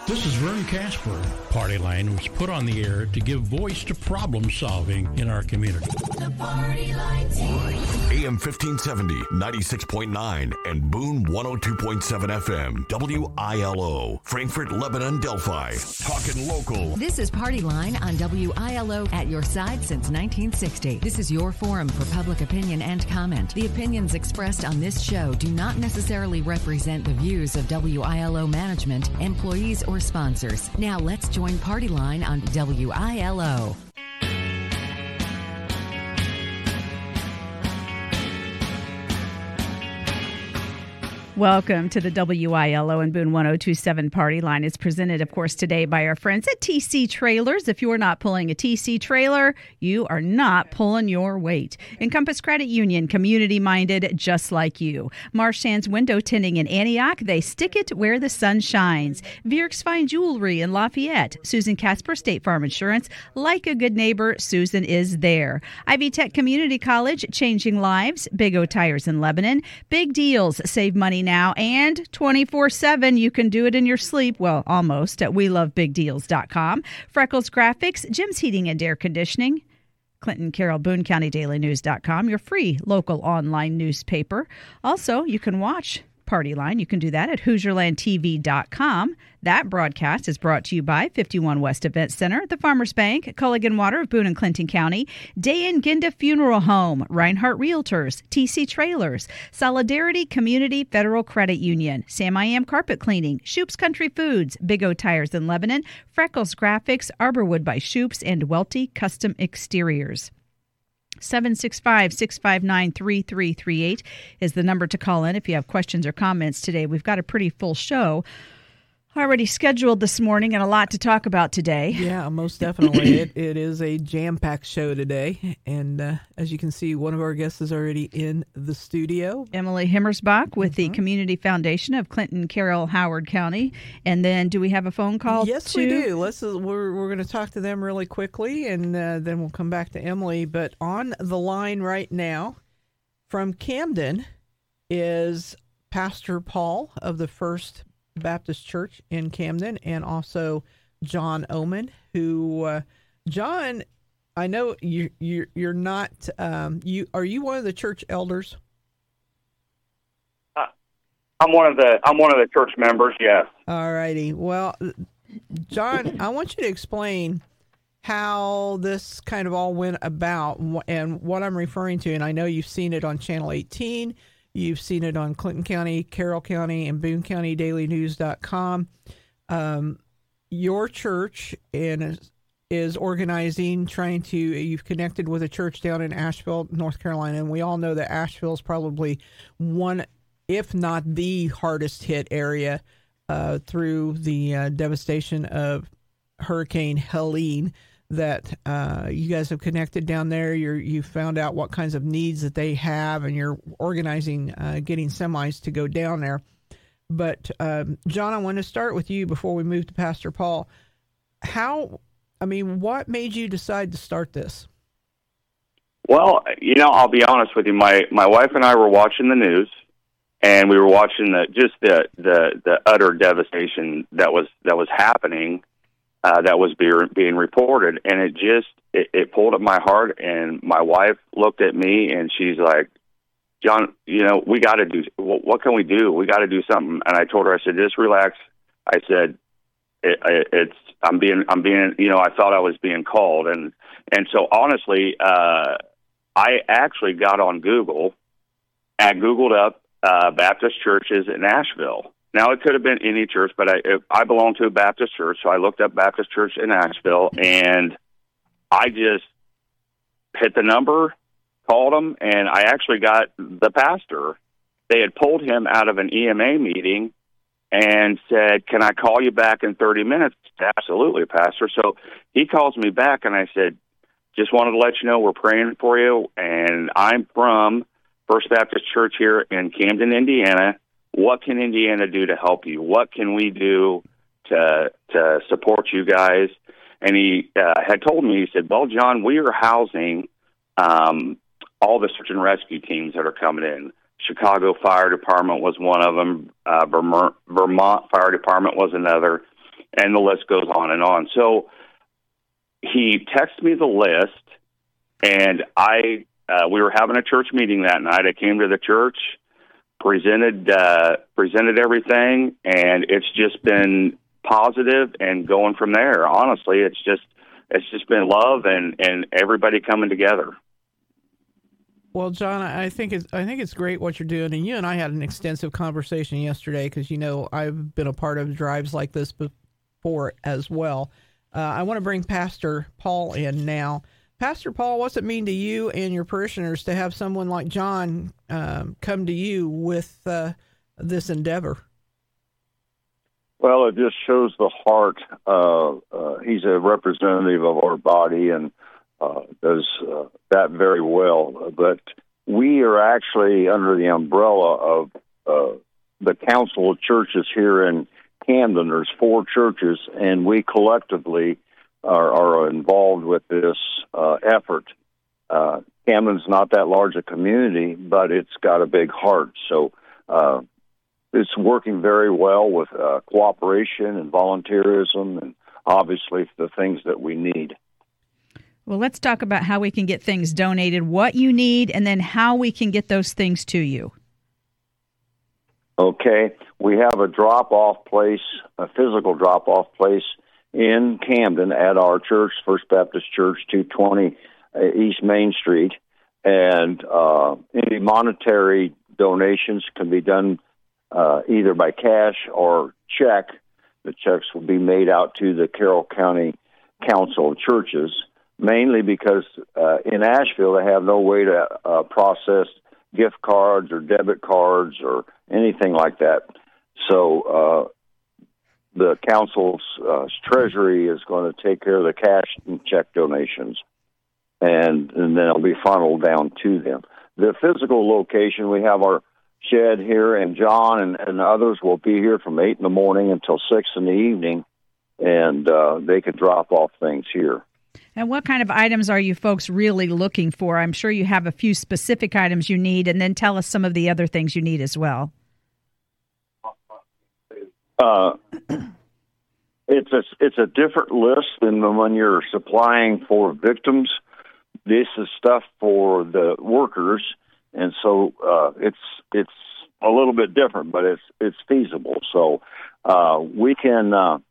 This is Vern Casper. Party Line was put on the air to give voice to problem solving in our community. The Party Line team. AM 1570, 96.9, and Boone 102.7 FM. WILO, Frankfurt, Lebanon, Delphi. Talking local. This is Party Line on WILO, at your side since 1960. This is your forum for public opinion and comment. The opinions expressed on this show do not necessarily represent the views of WILO management, employees, or sponsors. Now let's join Party Line on WILO. Welcome to the WILO and Boone 102.7 Party Line. It's presented, of course, today by our friends at TC Trailers. If you're not pulling a TC trailer, you are not pulling your weight. Encompass Credit Union, community-minded, just like you. Marchand's Window Tinting in Antioch, they stick it where the sun shines. Vierk's Fine Jewelry in Lafayette. Susan Casper, State Farm Insurance. Like a good neighbor, Susan is there. Ivy Tech Community College, changing lives. Big O Tires in Lebanon. Big deals, save money now, and 24/7. You can do it in your sleep. Well, almost at WeLoveBigDeals.com. Freckles Graphics, Jim's Heating and Air Conditioning. Clinton Carroll, Boone County Daily News.com, your free local online newspaper. Also, you can watch Party Line. You can do that at HoosierlandTV.com. That broadcast is brought to you by 51 West Event Center, the Farmers Bank, Culligan Water of Boone and Clinton County, Day and Ginda Funeral Home, Reinhardt Realtors, TC Trailers, Solidarity Community Federal Credit Union, Sam I Am Carpet Cleaning, Shoop's Country Foods, Big O Tires in Lebanon, Freckles Graphics, Arborwood by Shoop's, and Welty Custom Exteriors. 765-659-3338 is the number to call in if you have questions or comments today. We've got a pretty full show already scheduled this morning and a lot to talk about today. Yeah, most definitely. It is a jam-packed show today. And as you can see, one of our guests is already in the studio. Emily Himmersbach with the Community Foundation of Clinton Carroll Howard County. And then do we have a phone call? Yes, we do. We're going to talk to them really quickly, and then we'll come back to Emily. But on the line right now from Camden is Pastor Paul of the First Baptist Church in Camden, and also John Oman, who John, I know you're not are you one of the church elders? I'm one of the church members, yes. All righty. Well, John, I want you to explain how this kind of all went about and what I'm referring to, and I know you've seen it on Channel 18. You've seen it on Clinton County, Carroll County, and Boone County Daily News.com. Your church is organizing, you've connected with a church down in Asheville, North Carolina, and we all know that Asheville is probably one, if not the hardest hit area through the devastation of Hurricane Helene. That you guys have connected down there. You found out what kinds of needs that they have, and you're organizing getting semis to go down there. But John, I want to start with you before we move to Pastor Paul. What made you decide to start this? Well, I'll be honest with you. My wife and I were watching the news, and we were watching the utter devastation that was happening. That was being reported, and it pulled at my heart. And my wife looked at me, and she's like, "John, we got to do. What can we do? We got to do something." And I told her, I said, "Just relax." I said, I'm being. I thought I was being called, and so honestly, I actually got on Google and Googled up Baptist churches in Asheville. Now, it could have been any church, but I belong to a Baptist church, so I looked up Baptist Church in Asheville, and I just hit the number, called them, and I actually got the pastor. They had pulled him out of an EMA meeting and said, "Can I call you back in 30 minutes?" "Absolutely, Pastor." So he calls me back, and I said, "Just wanted to let you know we're praying for you, and I'm from First Baptist Church here in Camden, Indiana. What can Indiana do to help you? What can we do to support you guys?" And he had told me, he said, "Well, John, we are housing all the search and rescue teams that are coming in. Chicago Fire Department was one of them. Vermont Fire Department was another. and the list goes on and on. So he texted me the list, and we were having a church meeting that night. I came to the church, presented everything, and it's just been positive and going from there. Honestly, it's just been love and everybody coming together. Well, John, I think it's great what you're doing, and you and I had an extensive conversation yesterday because I've been a part of drives like this before as well. I want to bring Pastor Paul in now. Pastor Paul, what's it mean to you and your parishioners to have someone like John come to you with this endeavor? Well, it just shows the heart. He's a representative of our body and does that very well. But we are actually under the umbrella of the Council of Churches here in Camden. There's 4 churches, and we collectively are involved with this effort. Camden's not that large a community, but it's got a big heart. So it's working very well with cooperation and volunteerism and obviously the things that we need. Well, let's talk about how we can get things donated, what you need, and then how we can get those things to you. Okay. We have a drop-off place, a physical drop-off place in Camden at our church, First Baptist Church, 220 East Main Street. And any monetary donations can be done either by cash or check. The checks will be made out to the Carroll County Council of Churches, mainly because in Asheville they have no way to process gift cards or debit cards or anything like that. So the council's treasury is going to take care of the cash and check donations, and then it'll be funneled down to them. The physical location, we have our shed here, and John and others will be here from 8 in the morning until 6 in the evening, and they can drop off things here. And what kind of items are you folks really looking for? I'm sure you have a few specific items you need, and then tell us some of the other things you need as well. It's a different list than the one you're supplying for victims. This is stuff for the workers, and so it's a little bit different, but it's feasible. So we can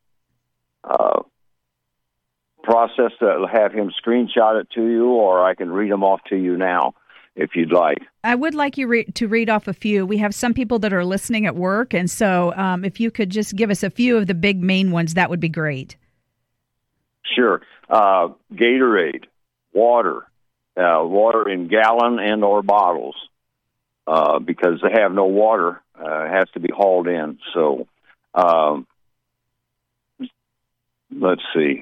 process that, have him screenshot it to you, or I can read them off to you now if you'd like. I would like you to read off a few. We have some people that are listening at work, and so if you could just give us a few of the big main ones, that would be great. Sure. Gatorade, water in gallon and or bottles, because they have no water. It has to be hauled in. So let's see.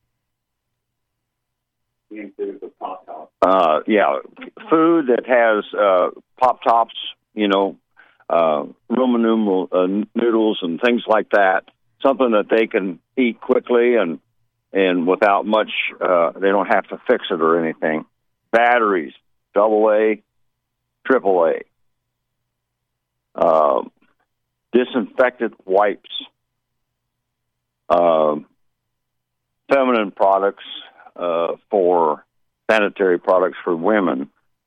Food that has Pop Tops, Roman numeral noodles and things like that. Something that they can eat quickly and without much. They don't have to fix it or anything. Batteries, AA, AAA. Disinfectant wipes. Feminine products. For sanitary products for women.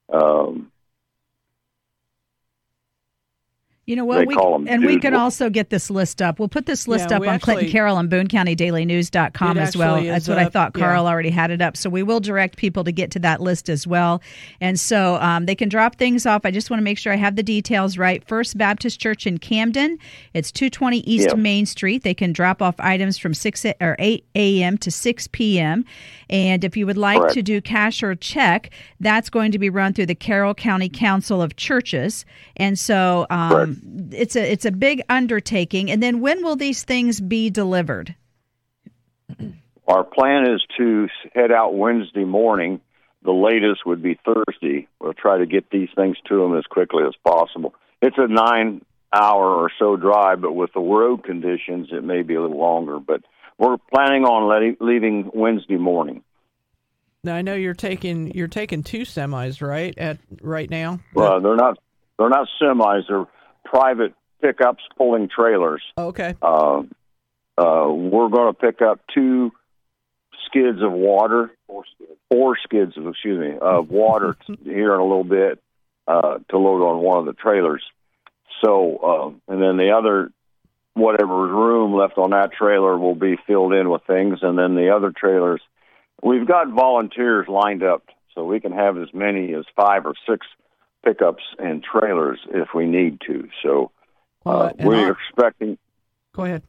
We can also get this list up. We'll put this list up on Clinton Carroll and BooneCountyDailyNews.com as well. That's what I thought. Carl already had it up. So we will direct people to get to that list as well. And so they can drop things off. I just want to make sure I have the details right. First Baptist Church in Camden. It's 220 East Main Street. They can drop off items from 8 a.m. to 6 p.m. And if you would like to do cash or check, that's going to be run through the Carroll County Council of Churches. And so it's a big undertaking. And then when will these things be delivered? Our plan is to head out Wednesday morning. The latest would be Thursday. We'll try to get these things to them as quickly as possible. It's a 9-hour or so drive, but with the road conditions, it may be a little longer. But we're planning on leaving Wednesday morning. Now I know you're taking 2 semis, right? Right now. Well, they're not semis. They're private pickups pulling trailers. Okay. we're going to pick up 2 skids of water, 4 skids of water here in a little bit to load on one of the trailers. So, and then the other, whatever room left on that trailer will be filled in with things, and then the other trailers, we've got volunteers lined up so we can have as many as 5 or 6 pickups and trailers if we need to. So we're expecting. Go ahead.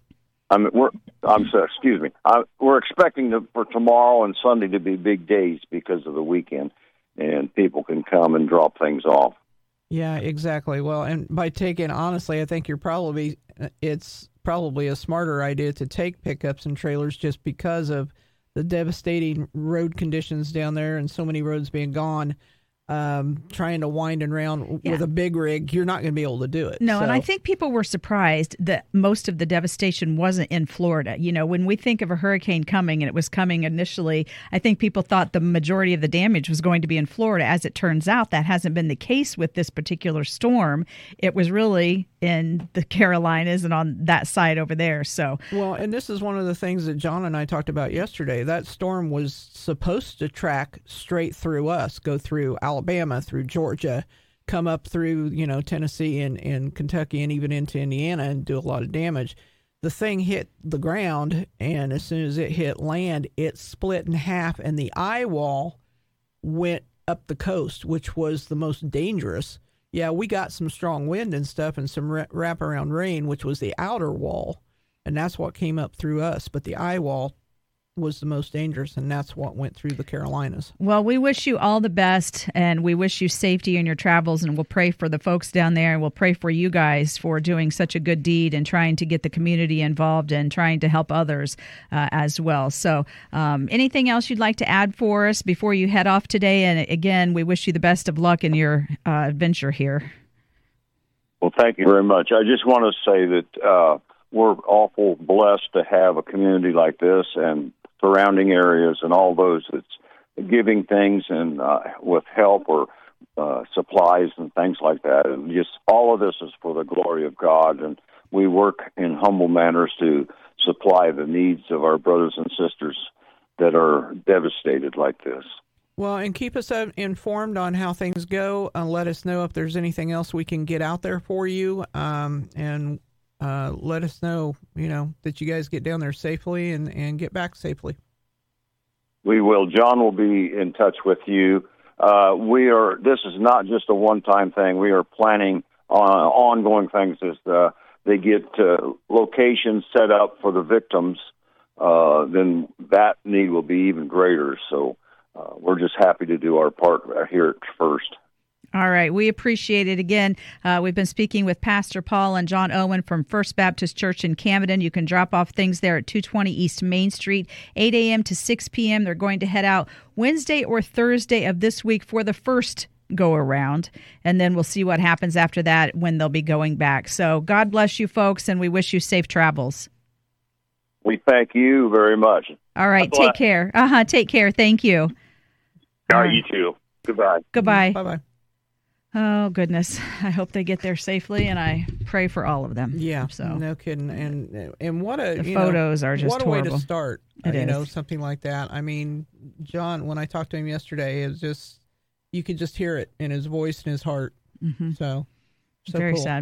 We're expecting for tomorrow and Sunday to be big days because of the weekend, and people can come and drop things off. Yeah, exactly. Well, and by taking, honestly, I think it's probably a smarter idea to take pickups and trailers just because of the devastating road conditions down there and so many roads being gone. Trying to wind and round with a big rig, you're not going to be able to do it. No, and I think people were surprised that most of the devastation wasn't in Florida. You know, when we think of a hurricane coming, and it was coming initially, I think people thought the majority of the damage was going to be in Florida. As it turns out, that hasn't been the case with this particular storm. It was really in the Carolinas and on that side over there. So, well, and this is one of the things that John and I talked about yesterday. That storm was supposed to track straight through us, go through Alabama, through Georgia, come up through, Tennessee and Kentucky and even into Indiana and do a lot of damage. The thing hit the ground, and as soon as it hit land, it split in half, and the eye wall went up the coast, which was the most dangerous. Yeah, we got some strong wind and stuff and some wraparound rain, which was the outer wall, and that's what came up through us. But the eye wall was the most dangerous, and that's what went through the Carolinas. Well, we wish you all the best, and we wish you safety in your travels, and we'll pray for the folks down there, and we'll pray for you guys for doing such a good deed and trying to get the community involved and trying to help others as well. So anything else you'd like to add for us before you head off today? And again, we wish you the best of luck in your adventure here. Well, thank you very much. I just want to say that we're awful blessed to have a community like this and surrounding areas and all those that's giving things and with help or supplies and things like that. And just all of this is for the glory of God. And we work in humble manners to supply the needs of our brothers and sisters that are devastated like this. Well, and keep us informed on how things go. Let us know if there's anything else we can get out there for you. And let us know, that you guys get down there safely and get back safely. We will. John will be in touch with you. This is not just a one-time thing. We are planning on ongoing things as they get locations set up for the victims. Then that need will be even greater. So we're just happy to do our part here at First. All right. We appreciate it. Again, we've been speaking with Pastor Paul and John Owen from First Baptist Church in Camden. You can drop off things there at 220 East Main Street, 8 a.m. to 6 p.m. They're going to head out Wednesday or Thursday of this week for the first go-around, and then we'll see what happens after that when they'll be going back. So God bless you folks, and we wish you safe travels. We thank you very much. All right. Take care. Take care. Thank you. All right. You too. Goodbye. Goodbye. Bye-bye. Oh, goodness. I hope they get there safely, and I pray for all of them. Yeah, so no kidding. And what a the photos are just what a horrible. way to start. It is. Something like that. I mean, John, when I talked to him yesterday, it was just you could just hear it in his voice and his heart. Mm-hmm. So very cool. sad.